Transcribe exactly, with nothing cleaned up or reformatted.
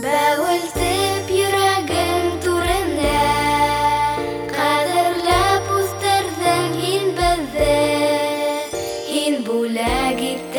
Бәүелтеп йөрәгем түренә, кадерләп үстердең һин безне, һин бүләк иттең